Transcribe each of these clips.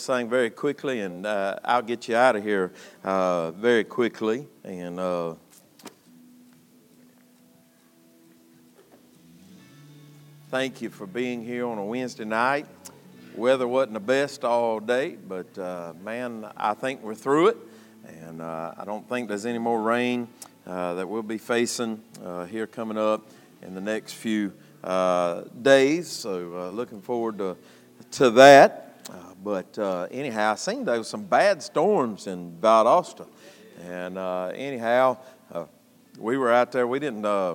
Sing very quickly, and I'll get you out of here very quickly. And thank you for being here on a Wednesday night. Weather wasn't the best all day, but man, I think we're through it. And I don't think there's any more rain that we'll be facing here coming up in the next few days. So looking forward to that. But anyhow, I seen there was some bad storms in Valdosta. And anyhow, we were out there. We didn't, as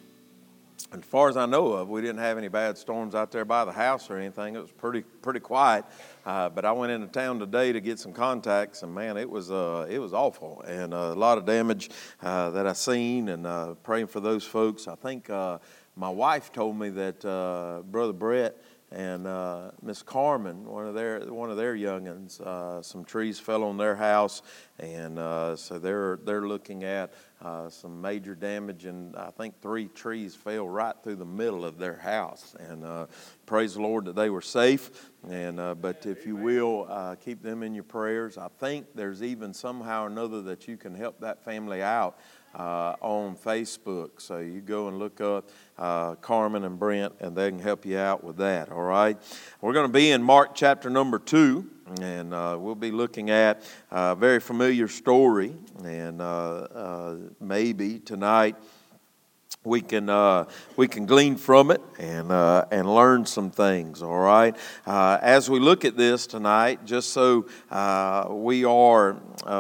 far as I know of, we didn't have any bad storms out there by the house or anything. It was pretty quiet. But I went into town today to get some contacts, and man, it was awful. And a lot of damage that I seen, and praying for those folks. I think my wife told me that Brother Brett and Miss Carmen, one of their youngins, some trees fell on their house, and so they're looking at some major damage, and I think 3 trees fell right through the middle of their house. And praise the Lord that they were safe. And but if you will, keep them in your prayers. I think there's even somehow or another that you can help that family out on Facebook. So you go and look up Carmen and Brent, and they can help you out with that, all right? We're going to be in Mark chapter number 2, and we'll be looking at a very familiar story, and maybe tonight we can glean from it and learn some things, all right? As we look at this tonight, just so we are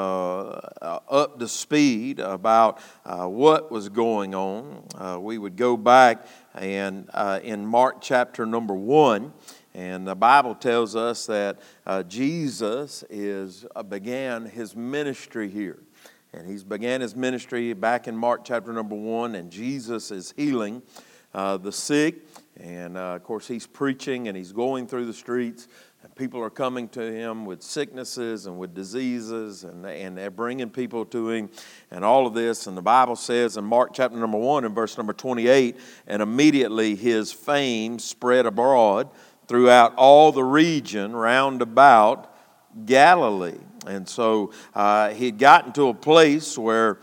up to speed about what was going on, we would go back and in Mark chapter number 1, and the Bible tells us that Jesus began his ministry here. And he's began his ministry back in Mark chapter number 1, and Jesus is healing the sick. And, of course, he's preaching, and he's going through the streets, and people are coming to him with sicknesses and with diseases, and they're bringing people to him, and all of this. And the Bible says in Mark chapter number 1 and verse number 28, and immediately his fame spread abroad throughout all the region round about Galilee. And so he'd gotten to a place where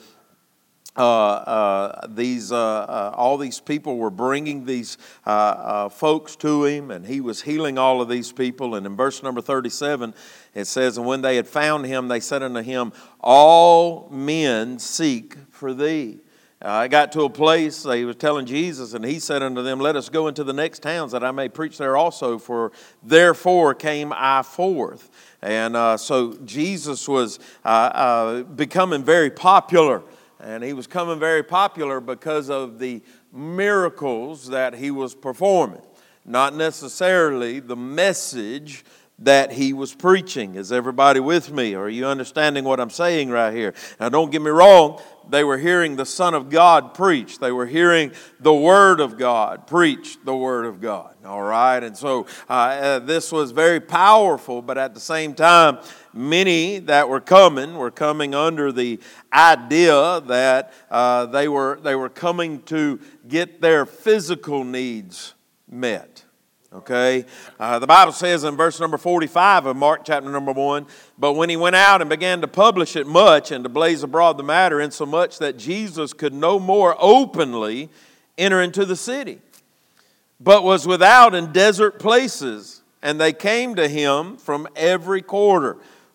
all these people were bringing these folks to him, and he was healing all of these people. And in verse number 37, it says, and when they had found him, they said unto him, all men seek for thee. I got to a place, they were telling Jesus, and he said unto them, let us go into the next towns, that I may preach there also, for therefore came I forth. And so Jesus was becoming very popular, and he was becoming very popular because of the miracles that he was performing, not necessarily the message that he was preaching. Is everybody with me? Are you understanding what I'm saying right here? Now, don't get me wrong. They were hearing the Son of God preach. They were hearing the Word of God preach the Word of God. All right? And so this was very powerful, but at the same time, many that were coming under the idea that they were coming to get their physical needs met. Okay, the Bible says in verse number 45 of Mark chapter number 1, but when he went out and began to publish it much and to blaze abroad the matter, insomuch that Jesus could no more openly enter into the city, but was without in desert places, and they came to him from every quarter.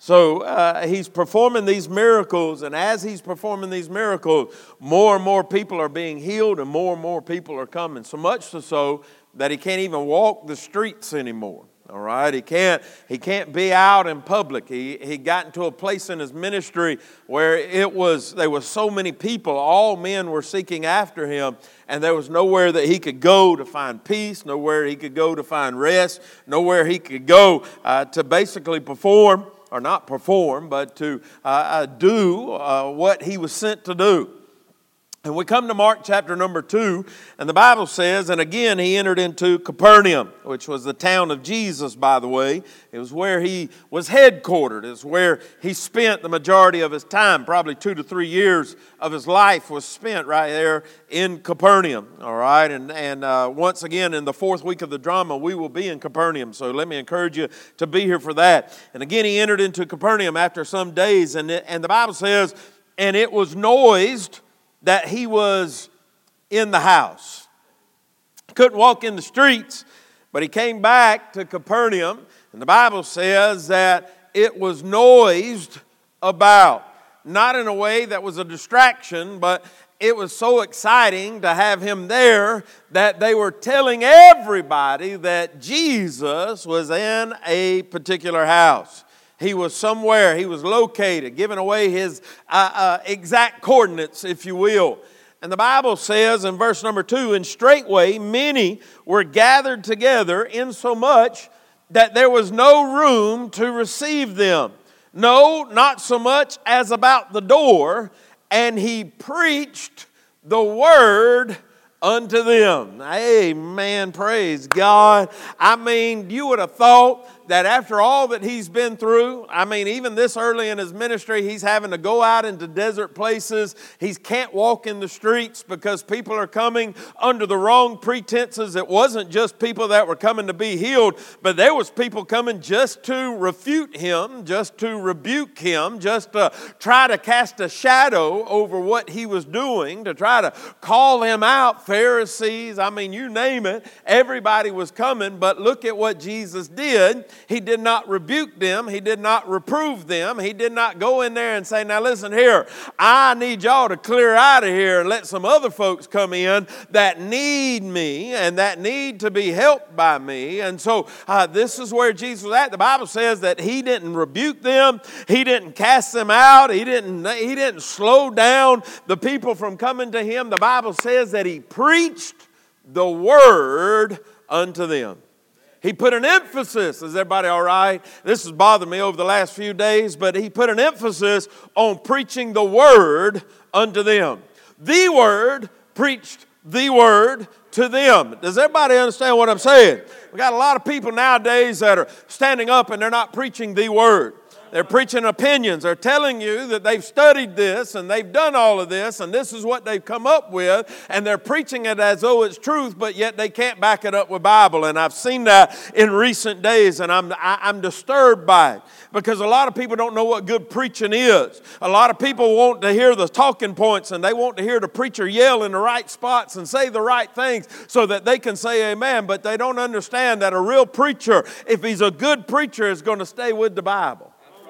So he's performing these miracles, and as he's performing these miracles, more and more people are being healed, and more people are coming. So much so that he can't even walk the streets anymore. All right, he can't be out in public. He got into a place in his ministry where there was so many people, all men were seeking after him, and there was nowhere that he could go to find peace, nowhere he could go to find rest, nowhere he could go to basically perform, or not perform, but to do what he was sent to do. And we come to Mark chapter number 2, and the Bible says, and again he entered into Capernaum, which was the town of Jesus, by the way. It was where he was headquartered. It's where he spent the majority of his time. Probably 2 to 3 years of his life was spent right there in Capernaum. All right, and once again in the 4th week of the drama, we will be in Capernaum. So let me encourage you to be here for that. And again, he entered into Capernaum after some days, and the Bible says, and it was noised that he was in the house. Couldn't walk in the streets, but he came back to Capernaum, and the Bible says that it was noised about. Not in a way that was a distraction, but it was so exciting to have him there that they were telling everybody that Jesus was in a particular house. He was somewhere, he was located, giving away his exact coordinates, if you will. And the Bible says in verse number 2, and straightway many were gathered together, insomuch that there was no room to receive them. No, not so much as about the door, and he preached the word unto them. Amen. Praise God. I mean, you would have thought that after all that he's been through, I mean, even this early in his ministry, he's having to go out into desert places. He can't walk in the streets because people are coming under the wrong pretenses. It wasn't just people that were coming to be healed, but there was people coming just to refute him, just to rebuke him, just to try to cast a shadow over what he was doing, to try to call him out. Pharisees, I mean, you name it, everybody was coming, but look at what Jesus did. He did not rebuke them. He did not reprove them. He did not go in there and say, now listen here, I need y'all to clear out of here and let some other folks come in that need me and that need to be helped by me. And so this is where Jesus was at. The Bible says that he didn't rebuke them. He didn't cast them out. He didn't slow down the people from coming to him. The Bible says that he preached the word unto them. He put an emphasis, is everybody all right? This has bothered me over the last few days, but he put an emphasis on preaching the word unto them. The word preached the word to them. Does everybody understand what I'm saying? We got a lot of people nowadays that are standing up and they're not preaching the word. They're preaching opinions. They're telling you that they've studied this and they've done all of this and this is what they've come up with, and they're preaching it as though it's truth, but yet they can't back it up with Bible. And I've seen that in recent days, and I'm disturbed by it because a lot of people don't know what good preaching is. A lot of people want to hear the talking points and they want to hear the preacher yell in the right spots and say the right things so that they can say amen, but they don't understand that a real preacher, if he's a good preacher, is going to stay with the Bible.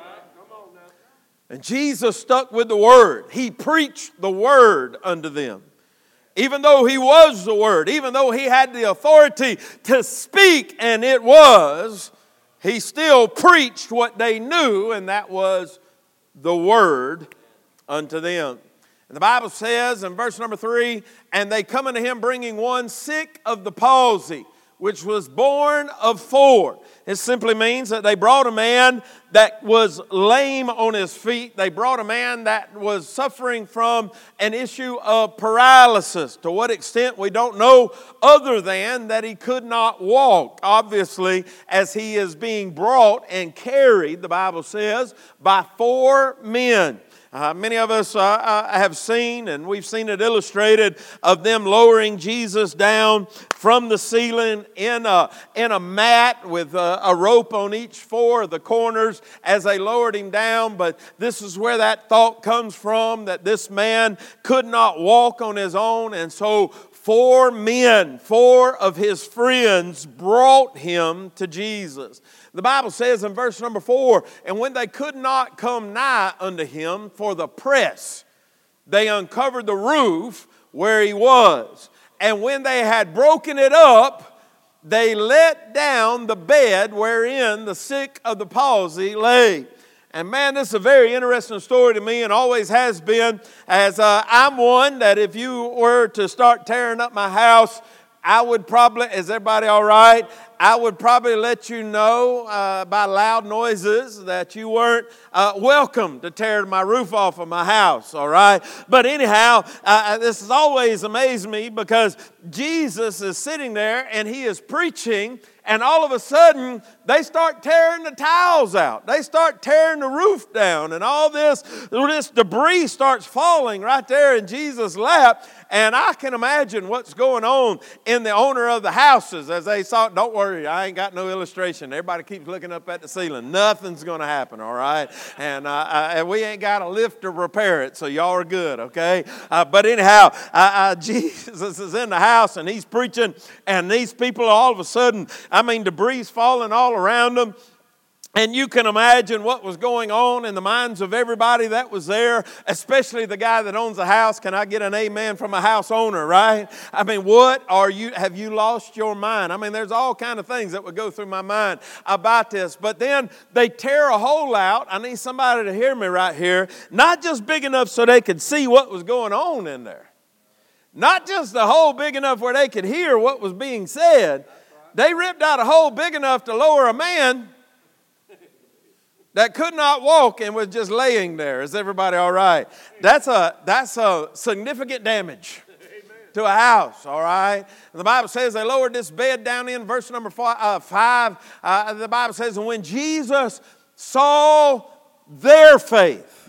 And Jesus stuck with the word. He preached the word unto them. Even though he was the word, even though he had the authority to speak, and it was, he still preached what they knew, and that was the word unto them. And the Bible says in verse number 3, and they come unto him bringing one sick of the palsy, which was born of 4. It simply means that they brought a man that was lame on his feet. They brought a man that was suffering from an issue of paralysis. To what extent, we don't know, other than that he could not walk. Obviously, as he is being brought and carried, the Bible says, by 4 men. Many of us have seen, and we've seen it illustrated, of them lowering Jesus down from the ceiling in a mat with a rope on each 4 of the corners as they lowered him down. But this is where that thought comes from, that this man could not walk on his own, and so 4 men, 4 of his friends, brought him to Jesus. The Bible says in verse number 4, and when they could not come nigh unto him for the press, they uncovered the roof where he was. And when they had broken it up, they let down the bed wherein the sick of the palsy lay. And man, this is a very interesting story to me and always has been, as I'm one that if you were to start tearing up my house, I would probably, is everybody all right? I would probably let you know by loud noises that you weren't welcome to tear my roof off of my house, all right? But anyhow, this has always amazed me because Jesus is sitting there and He is preaching, and all of a sudden, they start tearing the tiles out. They start tearing the roof down, and all this debris starts falling right there in Jesus' lap. And I can imagine what's going on in the owner of the houses as they saw. Don't worry, I ain't got no illustration. Everybody keeps looking up at the ceiling. Nothing's going to happen, all right? And we ain't got a lift to repair it, so y'all are good, okay? But anyhow, Jesus is in the house, and He's preaching, and these people all of a sudden, debris falling all around them. And you can imagine what was going on in the minds of everybody that was there, especially the guy that owns the house. Can I get an amen from a house owner, right? Have you lost your mind? There's all kind of things that would go through my mind about this. But then they tear a hole out. I need somebody to hear me right here. Not just big enough so they could see what was going on in there. Not just a hole big enough where they could hear what was being said. They ripped out a hole big enough to lower a man that could not walk and was just laying there. Is everybody all right? That's a significant damage to a house, all right? And the Bible says they lowered this bed down in verse number 5. The Bible says, and when Jesus saw their faith,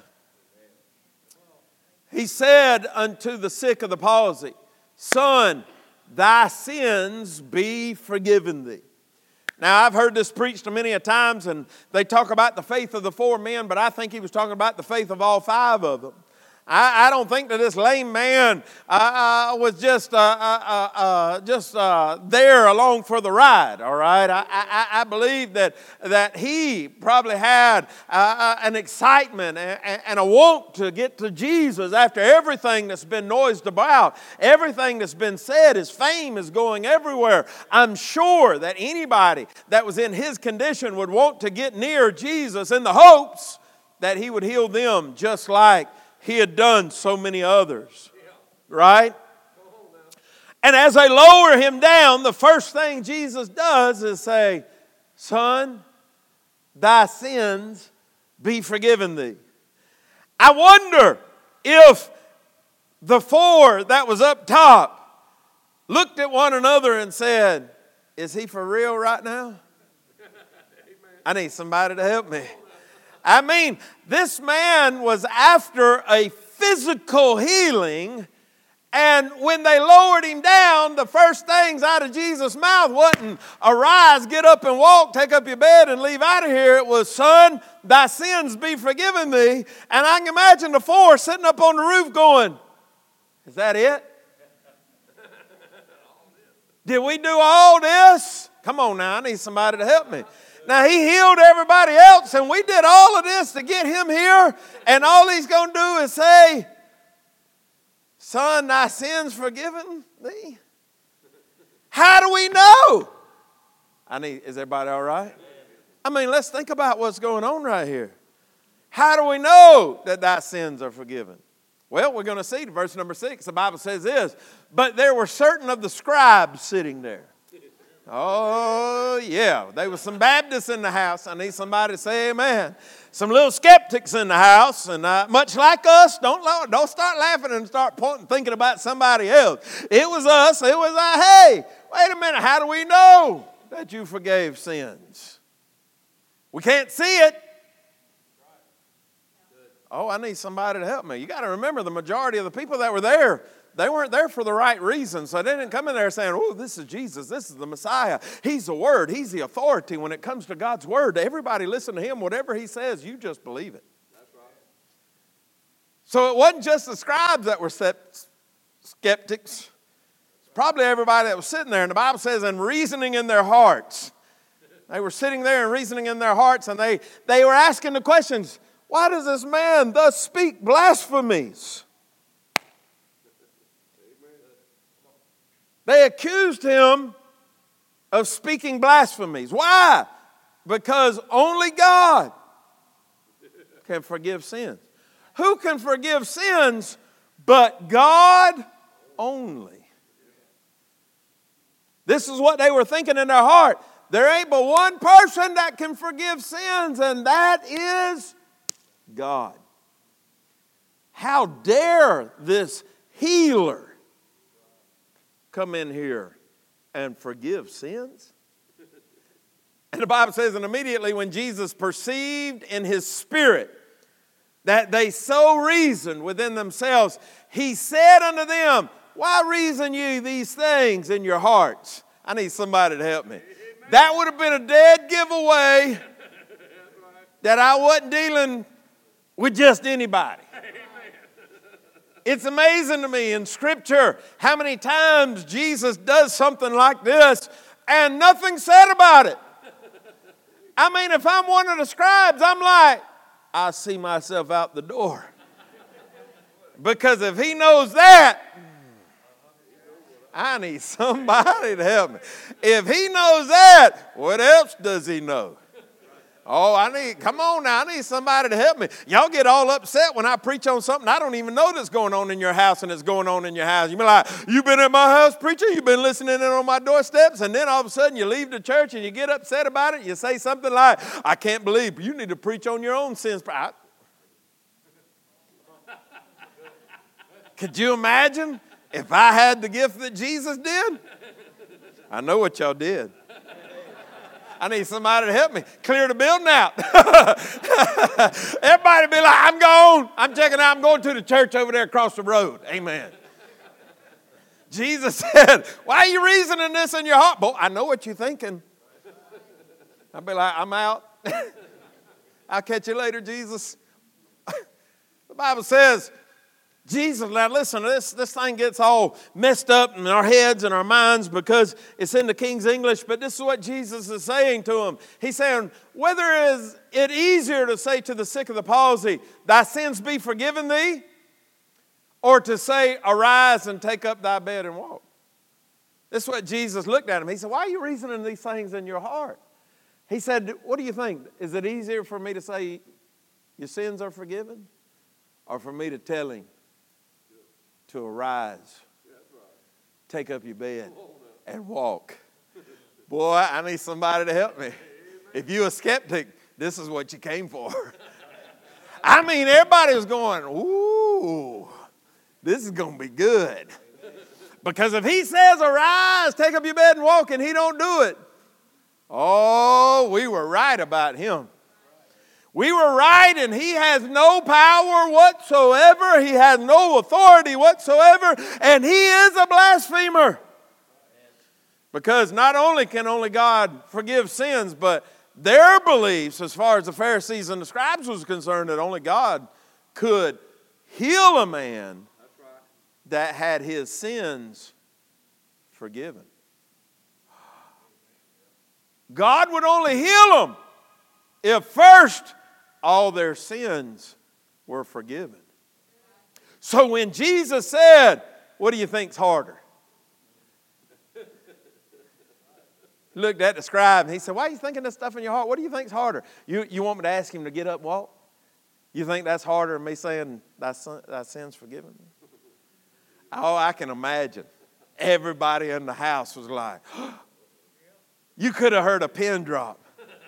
He said unto the sick of the palsy, Son, thy sins be forgiven thee. Now, I've heard this preached many a times, and they talk about the faith of the 4 men, but I think He was talking about the faith of all 5 of them. I don't think that this lame man was just there along for the ride, all right? I believe that he probably had an excitement and a want to get to Jesus after everything that's been noised about, everything that's been said. His fame is going everywhere. I'm sure that anybody that was in his condition would want to get near Jesus in the hopes that He would heal them just like He had done so many others, right? And as they lower him down, the first thing Jesus does is say, Son, thy sins be forgiven thee. I wonder if the 4 that was up top looked at one another and said, is he for real right now? I need somebody to help me. This man was after a physical healing, and when they lowered him down, the first things out of Jesus' mouth wasn't, arise, get up and walk, take up your bed and leave out of here. It was, Son, thy sins be forgiven thee. And I can imagine the 4 sitting up on the roof going, is that it? Did we do all this? Come on now, I need somebody to help me. Now, He healed everybody else, and we did all of this to get him here, and all He's going to do is say, Son, thy sins forgiven thee? How do we know? Is everybody all right? Let's think about what's going on right here. How do we know that thy sins are forgiven? Well, we're going to see verse number 6. The Bible says this, but there were certain of the scribes sitting there. Oh, yeah. There was some Baptists in the house. I need somebody to say amen. Some little skeptics in the house. And much like us, don't start laughing and start thinking about somebody else. It was us. It was, hey, wait a minute. How do we know that you forgave sins? We can't see it. Oh, I need somebody to help me. You got to remember the majority of the people that were there, they weren't there for the right reason. So they didn't come in there saying, oh, this is Jesus. This is the Messiah. He's the Word. He's the authority when it comes to God's Word. Everybody listen to Him. Whatever He says, you just believe it. That's right. So it wasn't just the scribes that were skeptics. It's probably everybody that was sitting there. And the Bible says, and reasoning in their hearts. They were sitting there and reasoning in their hearts. And they were asking the questions, why does this man thus speak blasphemies? They accused him of speaking blasphemies. Why? Because only God can forgive sins. Who can forgive sins but God only? This is what they were thinking in their heart. There ain't but one person that can forgive sins, and that is God. How dare this healer come in here and forgive sins? And the Bible says, and immediately when Jesus perceived in his spirit that they so reasoned within themselves, he said unto them, why reason ye these things in your hearts? I need somebody to help me. That would have been a dead giveaway that I wasn't dealing with just anybody. It's amazing to me in Scripture how many times Jesus does something like this and nothing's said about it. I mean, if I'm one of the scribes, I'm like, I see myself out the door. Because if he knows that, I need somebody to help me. If he knows that, what else does he know? Oh, come on now, I need somebody to help me. Y'all get all upset when I preach on something I don't even know that's going on in your house and it's going on in your house. You be like, you been at my house preaching? You been listening in on my doorsteps? And then all of a sudden you leave the church and you get upset about it. You say something like, I can't believe you need to preach on your own sins. Could you imagine if I had the gift that Jesus did? I know what y'all did. I need somebody to help me clear the building out. Everybody be like, I'm gone. I'm checking out. I'm going to the church over there across the road. Amen. Jesus said, why are you reasoning this in your heart? Boy, I know what you're thinking. I'll be like, I'm out. I'll catch you later, Jesus. The Bible says, Jesus, now listen, this thing gets all messed up in our heads and our minds because it's in the King's English, but this is what Jesus is saying to him. He's saying, whether is it easier to say to the sick of the palsy, thy sins be forgiven thee, or to say, arise and take up thy bed and walk? This is what Jesus looked at him. He said, why are you reasoning these things in your heart? He said, what do you think? Is it easier for me to say your sins are forgiven, or for me to tell him to arise, take up your bed, and walk? Boy, I need somebody to help me. If you're a skeptic, this is what you came for. I mean, everybody was going, ooh, this is going to be good. Because if he says, arise, take up your bed and walk, and he don't do it, oh, we were right about him. We were right, and he has no power whatsoever. He has no authority whatsoever, and he is a blasphemer. Because not only can only God forgive sins, but their beliefs, as far as the Pharisees and the scribes was concerned, that only God could heal a man that had his sins forgiven. God would only heal them if first all their sins were forgiven. So when Jesus said, what do you think's harder? He looked at the scribe and he said, why are you thinking this stuff in your heart? What do you think's harder? You want me to ask him to get up and walk? You think that's harder than me saying thy sin's forgiven? Oh, I can imagine. Everybody in the house was like, you could have heard a pin drop.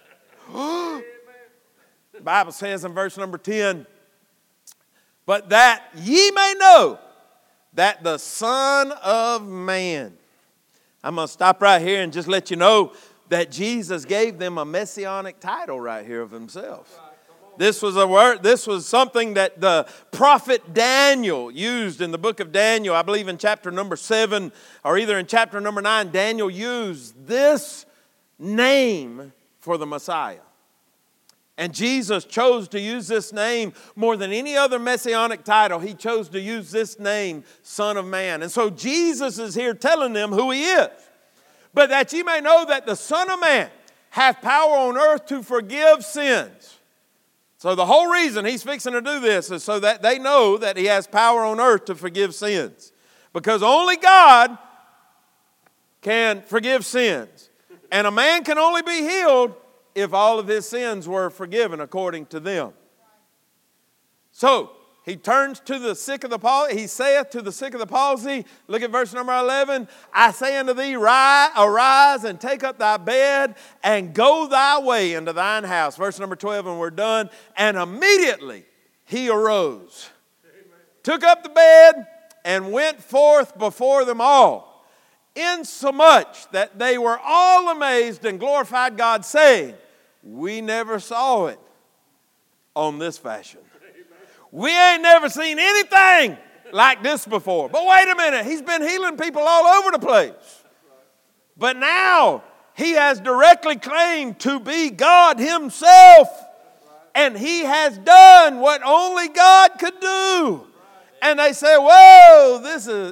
The Bible says in verse number 10, but that ye may know that the Son of Man. I'm going to stop right here and just let you know that Jesus gave them a messianic title right here of himself. This was a word. This was something that the prophet Daniel used in the book of Daniel. I believe in chapter number 7 or either in chapter number 9, Daniel used this name for the Messiah. And Jesus chose to use this name more than any other messianic title. He chose to use this name, Son of Man. And so Jesus is here telling them who he is. But that ye may know that the Son of Man hath power on earth to forgive sins. So the whole reason he's fixing to do this is so that they know that he has power on earth to forgive sins. Because only God can forgive sins. And a man can only be healed if all of his sins were forgiven according to them. So, He turns to the sick of the palsy. He saith to the sick of the palsy, look at verse number 11, I say unto thee, arise and take up thy bed and go thy way into thine house. Verse number 12, and we're done. And immediately he arose, took up the bed, and went forth before them all, insomuch that they were all amazed and glorified God, saying, we never saw it on this fashion. We ain't never seen anything like this before. But wait a minute, he's been healing people all over the place. But now he has directly claimed to be God himself. And he has done what only God could do. And they say, whoa, this is,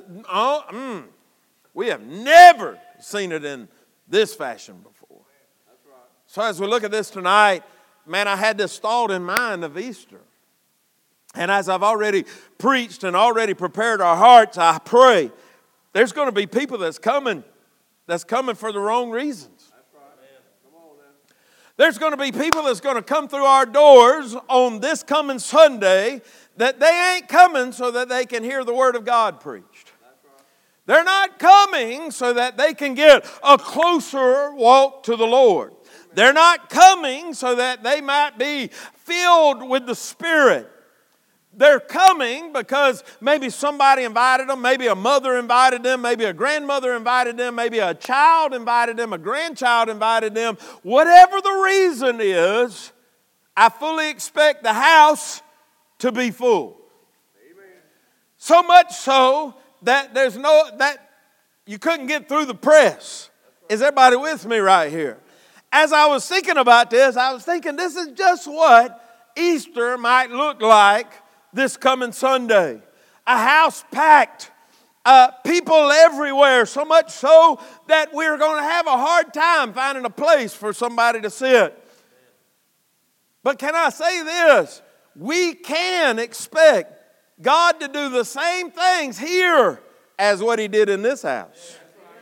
we have never seen it in this fashion before. So as we look at this tonight, man, I had this thought in mind of Easter. And as I've already preached and already prepared our hearts, I pray there's going to be people that's coming for the wrong reasons. There's going to be people that's going to come through our doors on this coming Sunday that they ain't coming so that they can hear the Word of God preached. They're not coming so that they can get a closer walk to the Lord. They're not coming so that they might be filled with the Spirit. They're coming because maybe somebody invited them, maybe a mother invited them, maybe a grandmother invited them, maybe a child invited them, a grandchild invited them. Whatever the reason is, I fully expect the house to be full. Amen. So much so that that you couldn't get through the press. Is everybody with me right here? As I was thinking about this, I was thinking this is just what Easter might look like this coming Sunday. A house packed, people everywhere, so much so that we're going to have a hard time finding a place for somebody to sit. But can I say this? We can expect God to do the same things here as what He did in this house.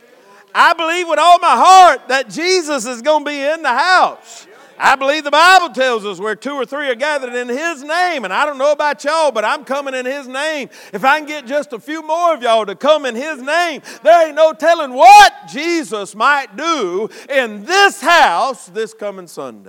I believe with all my heart that Jesus is going to be in the house. I believe the Bible tells us where 2 or 3 are gathered in His name. And I don't know about y'all, but I'm coming in His name. If I can get just a few more of y'all to come in His name, there ain't no telling what Jesus might do in this house this coming Sunday.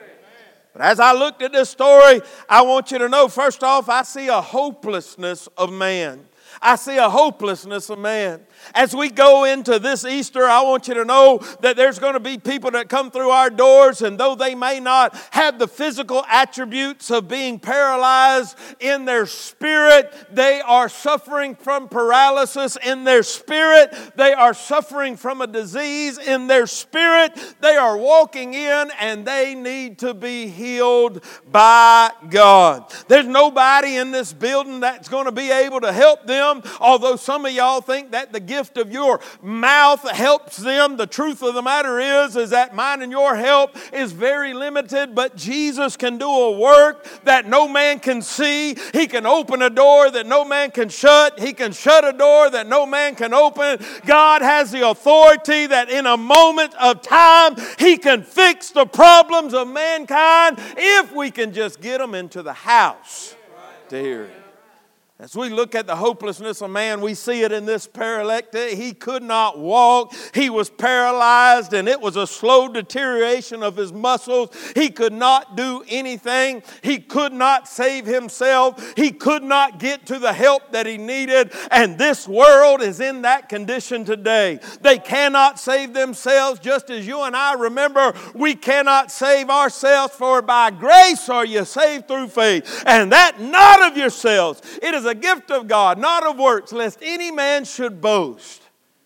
But as I looked at this story, I want you to know, first off, I see a hopelessness of man. I see a hopelessness of man. As we go into this Easter, I want you to know that there's going to be people that come through our doors, and though they may not have the physical attributes of being paralyzed in their spirit, they are suffering from paralysis in their spirit. They are suffering from a disease in their spirit. They are walking in and they need to be healed by God. There's nobody in this building that's going to be able to help them, although some of y'all think that the gift of your mouth helps them. The truth of the matter is that mine and your help is very limited, but Jesus can do a work that no man can see. He can open a door that no man can shut. He can shut a door that no man can open. God has the authority that in a moment of time He can fix the problems of mankind if we can just get them into the house to hear it. As we look at the hopelessness of man, we see it in this paralytic. He could not walk. He was paralyzed, and it was a slow deterioration of his muscles. He could not do anything. He could not save himself. He could not get to the help that he needed. And this world is in that condition today. They cannot save themselves, just as you and I remember we cannot save ourselves, for by grace are you saved through faith. And that not of yourselves. It is a gift of God, not of works, lest any man should boast.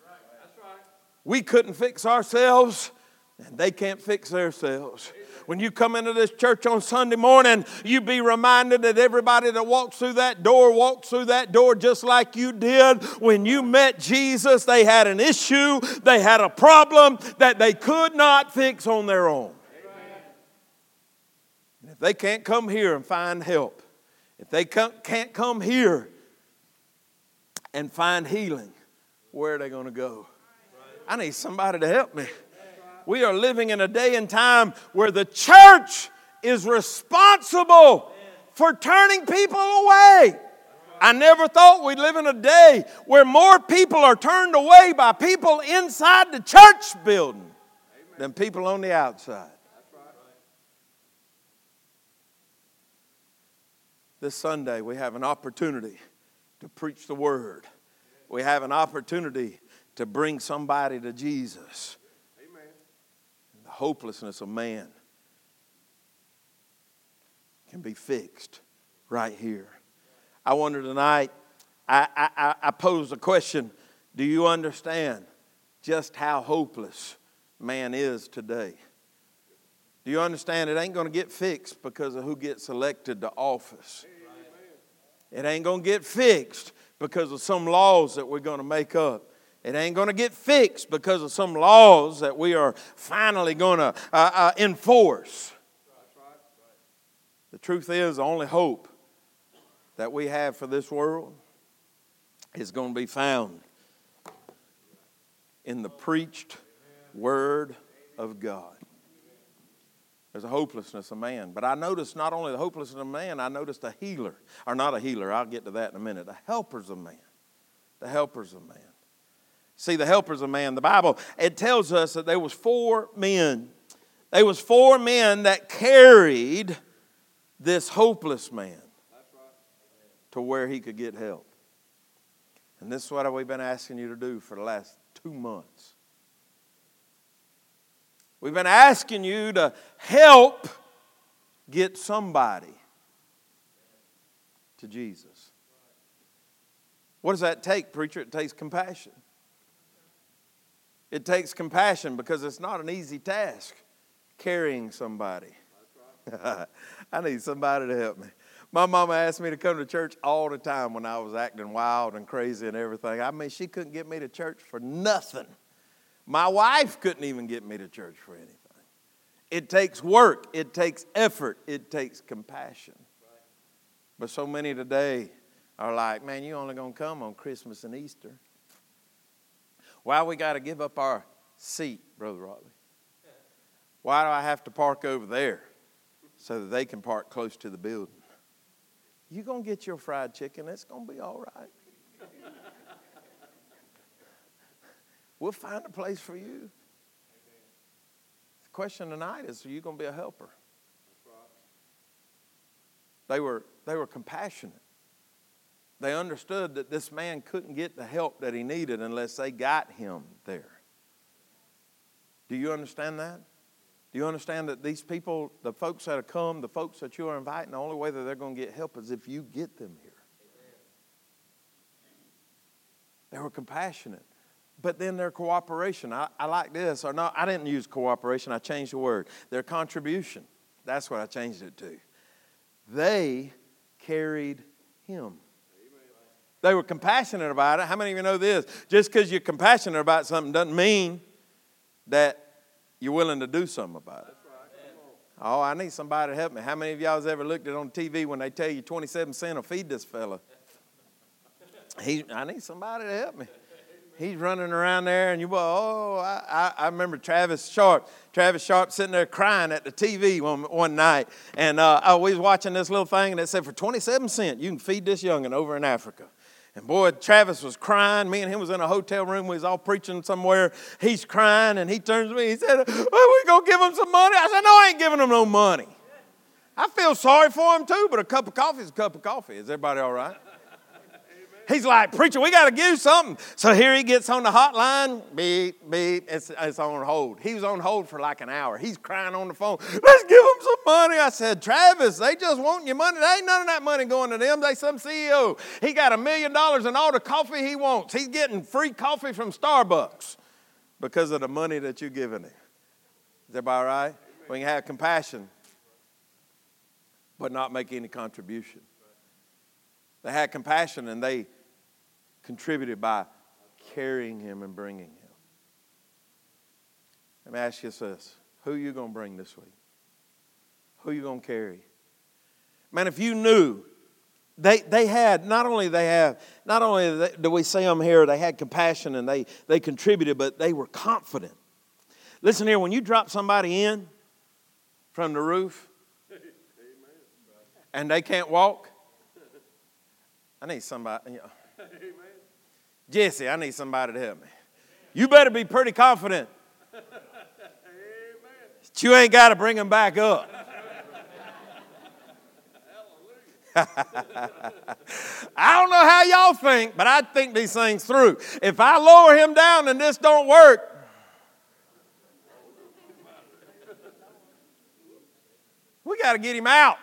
We couldn't fix ourselves, and they can't fix themselves. When you come into this church on Sunday morning, you be reminded that everybody that walks through that door just like you did when you met Jesus. They had an issue, they had a problem that they could not fix on their own. And if they can't come here and find help, if they can't come here and find healing, where are they going to go? I need somebody to help me. We are living in a day and time where the church is responsible for turning people away. I never thought we'd live in a day where more people are turned away by people inside the church building than people on the outside. This Sunday we have an opportunity to preach the Word. We have an opportunity to bring somebody to Jesus. Amen. The hopelessness of man can be fixed right here. I wonder tonight, I posed a question. Do you understand just how hopeless man is today? Do you understand it ain't going to get fixed because of who gets elected to office? It ain't going to get fixed because of some laws that we're going to make up. It ain't going to get fixed because of some laws that we are finally going to enforce. The truth is, the only hope that we have for this world is going to be found in the preached Word of God. There's a hopelessness of man. But I noticed not only the hopelessness of man, I noticed a healer. Or not a healer, I'll get to that in a minute. The helpers of man. The helpers of man. See, the helpers of man. The Bible, it tells us that there was 4 men. There was 4 men that carried this hopeless man to where he could get help. And this is what we've been asking you to do for the last 2 months. We've been asking you to help get somebody to Jesus. What does that take, preacher? It takes compassion. It takes compassion because it's not an easy task carrying somebody. I need somebody to help me. My mama asked me to come to church all the time when I was acting wild and crazy and everything. I mean, she couldn't get me to church for nothing. My wife couldn't even get me to church for anything. It takes work. It takes effort. It takes compassion. But so many today are like, man, you only going to come on Christmas and Easter. Why we got to give up our seat, Brother Rotley? Why do I have to park over there so that they can park close to the building? You're going to get your fried chicken. It's going to be all right. We'll find a place for you. The question tonight is, are you going to be a helper? They were compassionate. They understood that this man couldn't get the help that he needed unless they got him there. Do you understand that? Do you understand that these people, the folks that have come, the folks that you are inviting, the only way that they're going to get help is if you get them here. They were compassionate. But then their cooperation, I like this, or no, I didn't use cooperation, I changed the word. Their contribution, that's what I changed it to. They carried him. They were compassionate about it. How many of you know this? Just because you're compassionate about something doesn't mean that you're willing to do something about it. Oh, I need somebody to help me. How many of y'all has ever looked at it on TV when they tell you 27 cents will feed this fella? I need somebody to help me. He's running around there, and I remember Travis Sharp. Travis Sharp sitting there crying at the TV one night, and we was watching this little thing, and it said, for 27 cents, you can feed this youngin' over in Africa. And boy, Travis was crying. Me and him was in a hotel room. We was all preaching somewhere. He's crying, and he turns to me. He said, we going to give him some money? I said, no, I ain't giving him no money. I feel sorry for him too, but a cup of coffee is a cup of coffee. Is everybody all right? He's like, preacher, we got to give something. So here he gets on the hotline. Beep, beep. It's on hold. He was on hold for like an hour. He's crying on the phone. Let's give him some money. I said, Travis, they just want your money. There ain't none of that money going to them. They some CEO. He got $1 million and all the coffee he wants. He's getting free coffee from Starbucks because of the money that you're giving him. Is everybody all right? We can have compassion, but not make any contribution. They had compassion, and they contributed by carrying him and bringing him. Let me ask you this. Who are you going to bring this week? Who are you going to carry? Man, if you knew, they had, not only do we see them here, they had compassion and they contributed, but they were confident. Listen here, when you drop somebody in from the roof, and they can't walk? I need somebody. Jesse, I need somebody to help me. You better be pretty confident that you ain't got to bring them back up. I don't know how y'all think, but I think these things through. If I lower him down and this don't work, we got to get him out.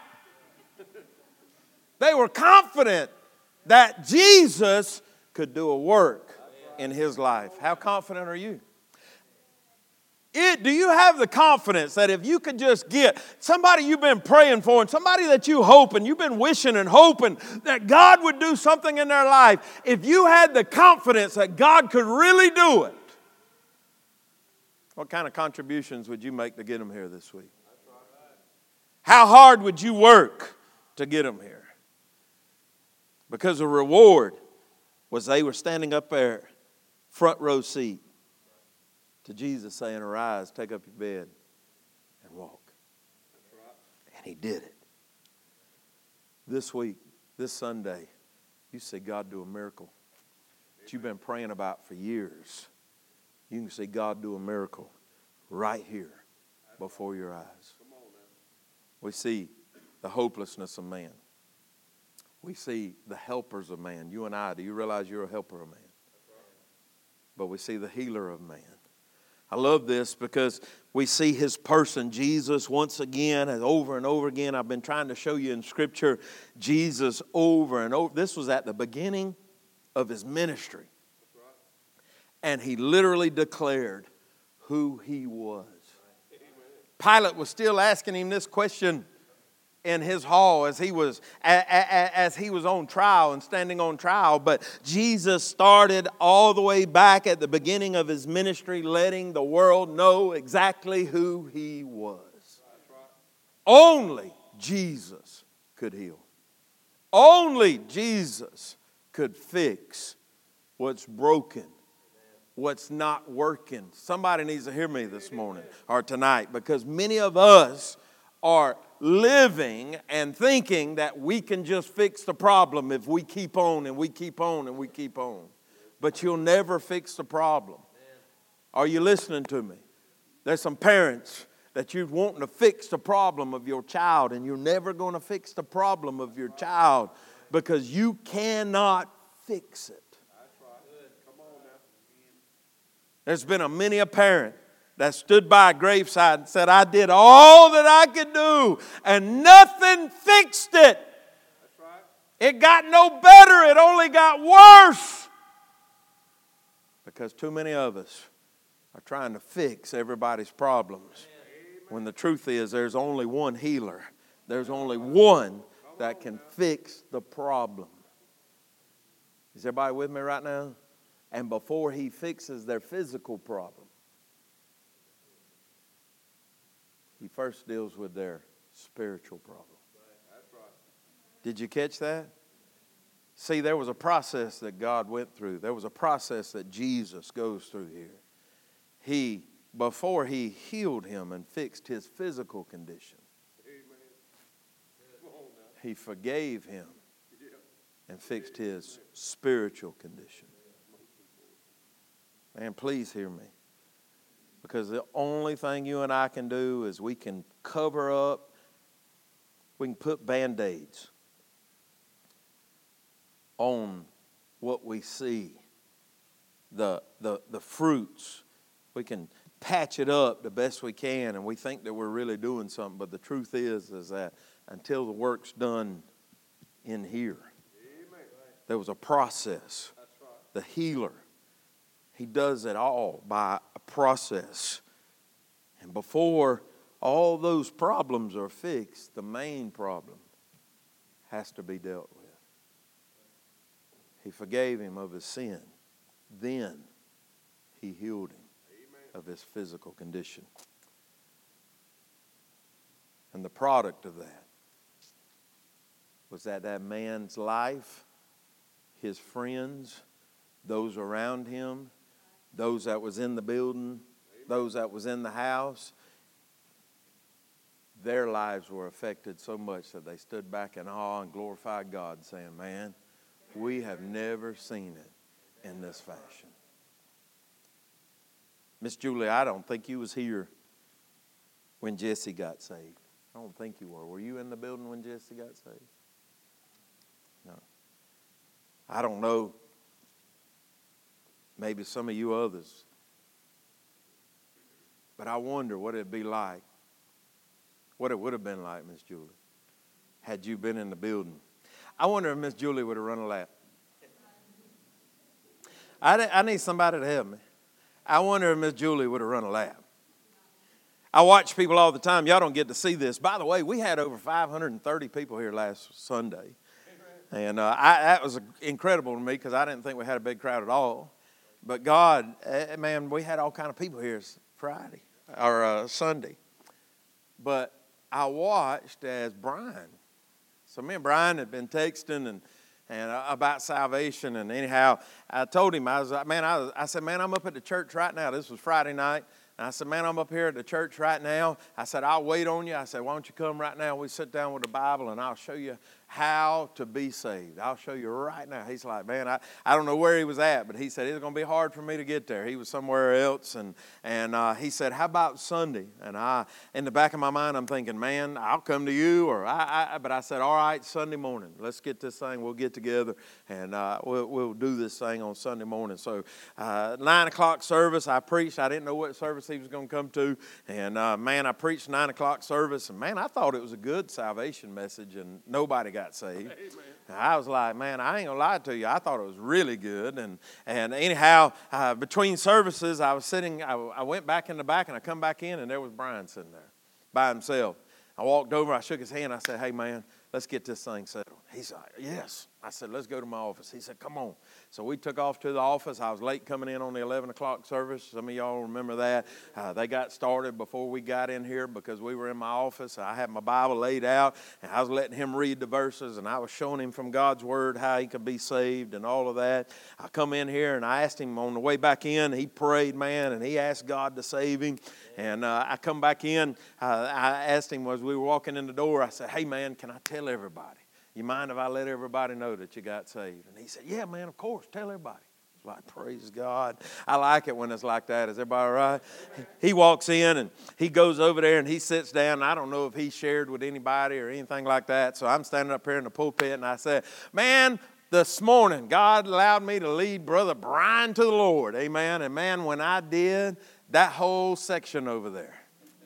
They were confident that Jesus could do a work in his life. How confident are you? Do you have the confidence that if you could just get somebody you've been praying for and somebody that you hope and you've been wishing and hoping that God would do something in their life, if you had the confidence that God could really do it, what kind of contributions would you make to get them here this week? How hard would you work to get them here? Because the reward was they were standing up there, front row seat, to Jesus saying, arise, take up your bed, and walk. And he did it. This week, this Sunday, you see God do a miracle that you've been praying about for years. You can see God do a miracle right here before your eyes. We see the hopelessness of man. We see the helpers of man. You and I, do you realize you're a helper of man? But we see the healer of man. I love this because we see his person, Jesus, once again, and over again. I've been trying to show you in Scripture, Jesus over and over. This was at the beginning of his ministry. And he literally declared who he was. Pilate was still asking him this question in his hall as he was on trial and standing on trial. But Jesus started all the way back at the beginning of his ministry, letting the world know exactly who he was. Only Jesus could heal. Only Jesus could fix what's broken, what's not working. Somebody needs to hear me this morning or tonight, because many of us are living and thinking that we can just fix the problem if we keep on and we keep on and we keep on. But you'll never fix the problem. Are you listening to me? There's some parents that you're wanting to fix the problem of your child, and you're never going to fix the problem of your child because you cannot fix it. There's been many a parent that stood by a graveside and said, I did all that I could do and nothing fixed it. That's right. It got no better. It only got worse. Because too many of us are trying to fix everybody's problems. When the truth is there's only one healer. There's only one that can fix the problem. Is everybody with me right now? And before he fixes their physical problem, he first deals with their spiritual problem. Did you catch that? See, there was a process that God went through. There was a process that Jesus goes through here. Before he healed him and fixed his physical condition, he forgave him and fixed his spiritual condition. Man, please hear me. Because the only thing you and I can do is we can cover up, we can put Band-Aids on what we see, the fruits. We can patch it up the best we can, and we think that we're really doing something. But the truth is that until the work's done in here, there was a process. The healer, he does it all by a process. And before all those problems are fixed, the main problem has to be dealt with. He forgave him of his sin. Then he healed him of his physical condition. And the product of that was that man's life, his friends, those around him, those that was in the building, those that was in the house, their lives were affected so much that they stood back in awe and glorified God, saying, man, we have never seen it in this fashion. Miss Julie, I don't think you was here when Jesse got saved. I don't think you were. Were you in the building when Jesse got saved? No. I don't know. Maybe some of you others. But I wonder what it'd be like, what it would have been like, Miss Julie, had you been in the building. I wonder if Miss Julie would have run a lap. I need somebody to help me. I wonder if Miss Julie would have run a lap. I watch people all the time. Y'all don't get to see this. By the way, we had over 530 people here last Sunday. And that was incredible to me because I didn't think we had a big crowd at all. But God, man, we had all kind of people here Friday or Sunday. But I watched as Brian. So me and Brian had been texting and about salvation. And anyhow, I told him, I said, man, I'm up at the church right now. This was Friday night. And I said, man, I'm up here at the church right now. I said, I'll wait on you. I said, why don't you come right now? We sit down with the Bible and I'll show you how to be saved. I'll show you right now. He's like, man, I don't know where he was at, but he said, it's going to be hard for me to get there. He was somewhere else. And he said, how about Sunday? And in the back of my mind, I'm thinking, man, I'll come to you. But I said, all right, Sunday morning. Let's get this thing. We'll get together and we'll do this thing on Sunday morning. So 9 o'clock service, I preached. I didn't know what service he was going to come to. And man, I preached 9 o'clock service. And man, I thought it was a good salvation message and nobody got saved. I was like, man, I ain't gonna lie to you. I thought it was really good. And anyhow, between services, I was sitting, I went back in the back and I come back in and there was Brian sitting there by himself. I walked over, I shook his hand, I said, hey man, let's get this thing settled. He's like, yes. I said, let's go to my office. He said, come on. So we took off to the office. I was late coming in on the 11 o'clock service. Some of y'all remember that. They got started before we got in here because we were in my office. I had my Bible laid out, and I was letting him read the verses, and I was showing him from God's Word how he could be saved and all of that. I come in here, and I asked him on the way back in. He prayed, man, and he asked God to save him. And I come back in. I asked him as we were walking in the door, I said, hey, man, can I tell everybody? You mind if I let everybody know that you got saved? And he said, yeah, man, of course. Tell everybody. It's like, praise God. I like it when it's like that. Is everybody all right? He walks in and he goes over there and he sits down. I don't know if he shared with anybody or anything like that. So I'm standing up here in the pulpit and I said, man, this morning God allowed me to lead Brother Brian to the Lord. Amen. And man, when I did, that whole section over there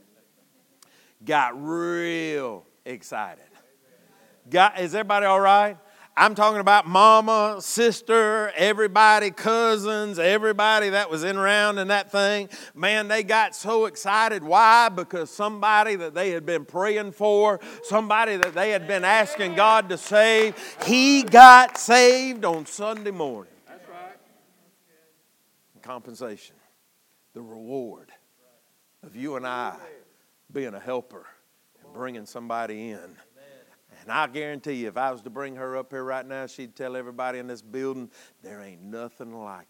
got real excited. Is everybody all right? I'm talking about mama, sister, everybody, cousins, everybody that was in around in that thing. Man, they got so excited. Why? Because somebody that they had been praying for, somebody that they had been asking God to save, he got saved on Sunday morning. That's right. Compensation, the reward of you and I being a helper and bringing somebody in. And I guarantee you, if I was to bring her up here right now, she'd tell everybody in this building, there ain't nothing like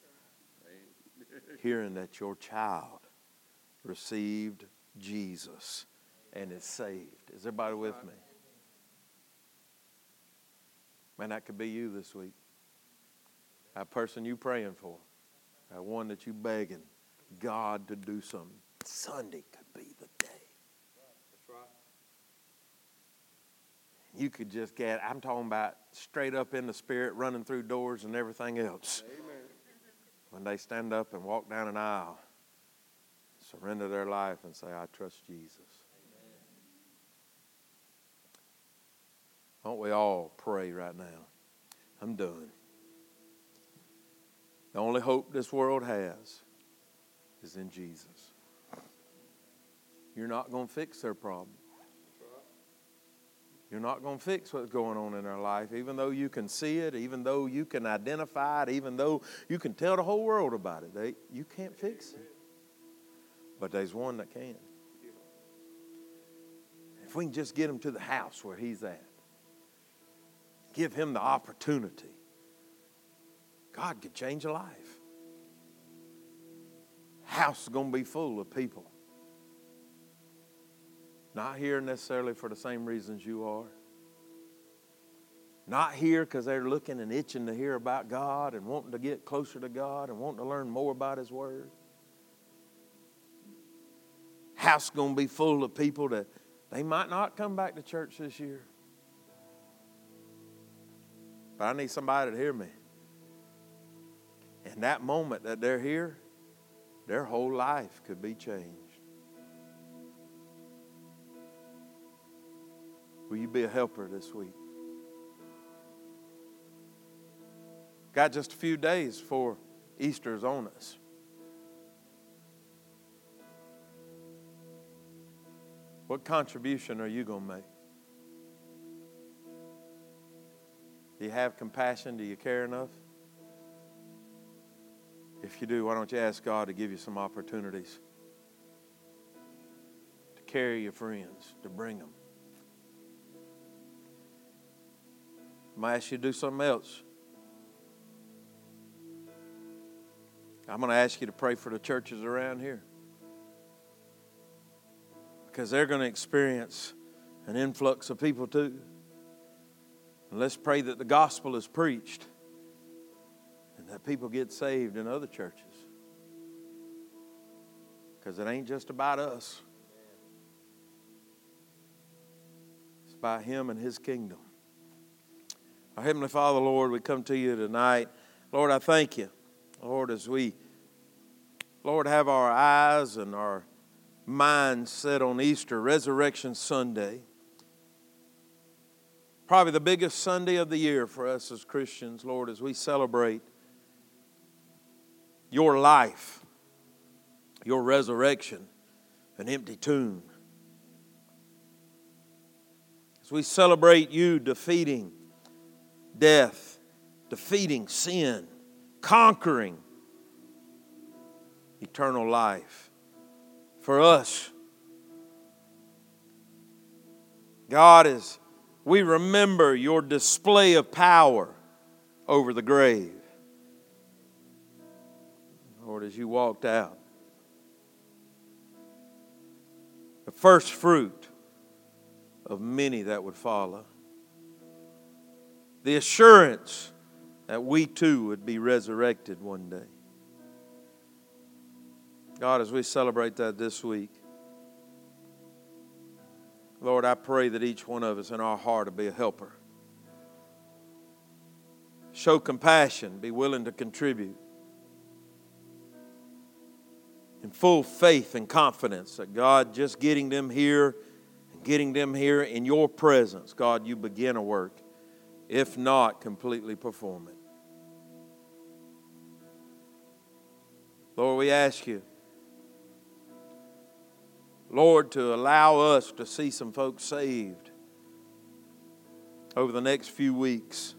hearing that your child received Jesus and is saved. Is everybody with me? Man, that could be you this week. That person you praying for. That one that you begging God to do something. Sunday could be the day. You could just get, I'm talking about straight up in the spirit, running through doors and everything else. Amen. When they stand up and walk down an aisle, surrender their life and say, I trust Jesus. Amen. Don't we all pray right now? I'm done. The only hope this world has is in Jesus. You're not going to fix their problem. You're not going to fix what's going on in their life, even though you can see it, even though you can identify it, even though you can tell the whole world about it. You can't fix it. But there's one that can. If we can just get him to the house where he's at, give him the opportunity, God could change a life. House is going to be full of people Not here necessarily for the same reasons you are. Not here because they're looking and itching to hear about God and wanting to get closer to God and wanting to learn more about His Word. House going to be full of people that they might not come back to church this year. But I need somebody to hear me. In that moment that they're here, their whole life could be changed. Will you be a helper this week? Got just a few days before Easter's on us. What contribution are you going to make? Do you have compassion? Do you care enough? If you do, why don't you ask God to give you some opportunities to carry your friends, to bring them. I'm going to ask you to do something else. I'm going to ask you to pray for the churches around here. Because they're going to experience an influx of people too. And let's pray that the gospel is preached and that people get saved in other churches. Because it ain't just about us. It's about Him and His kingdom. Our Heavenly Father, Lord, we come to you tonight. Lord, I thank you. Lord, as we, Lord, have our eyes and our minds set on Easter, Resurrection Sunday. Probably the biggest Sunday of the year for us as Christians, Lord, as we celebrate your life, your resurrection, an empty tomb. As we celebrate you defeating death, defeating sin, conquering eternal life for us. God, as we remember your display of power over the grave. Lord, as you walked out, the first fruit of many that would follow. The assurance that we too would be resurrected one day. God, as we celebrate that this week, Lord, I pray that each one of us in our heart will be a helper. Show compassion, be willing to contribute. In full faith and confidence that God, just getting them here and getting them here in your presence, God, you begin a work. If not, completely perform it. Lord, we ask you, Lord, to allow us to see some folks saved over the next few weeks.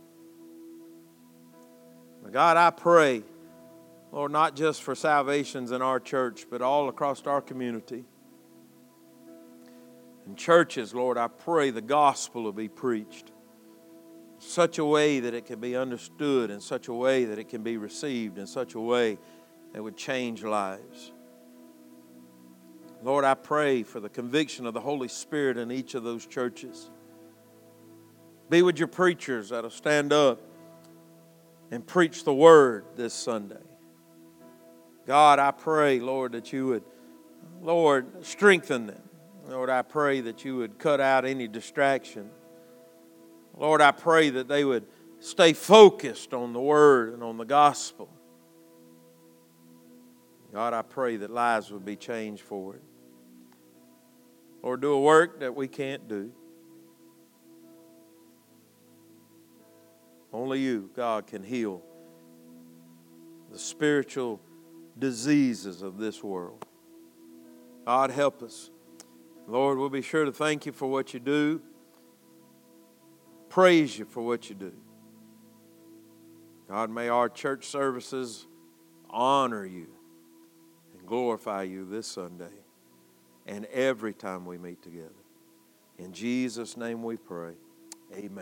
God, I pray, Lord, not just for salvations in our church, but all across our community. In churches, Lord, I pray the gospel will be preached in such a way that it can be understood, in such a way that it can be received, in such a way that would change lives. Lord, I pray for the conviction of the Holy Spirit in each of those churches. Be with your preachers that'll stand up and preach the Word this Sunday. God, I pray, Lord, that you would, Lord, strengthen them. Lord, I pray that you would cut out any distraction. Lord, I pray that they would stay focused on the Word and on the gospel. God, I pray that lives would be changed for it. Lord, do a work that we can't do. Only you, God, can heal the spiritual diseases of this world. God, help us. Lord, we'll be sure to thank you for what you do. Praise you for what you do. God, may our church services honor you and glorify you this Sunday and every time we meet together. In Jesus' name we pray. Amen.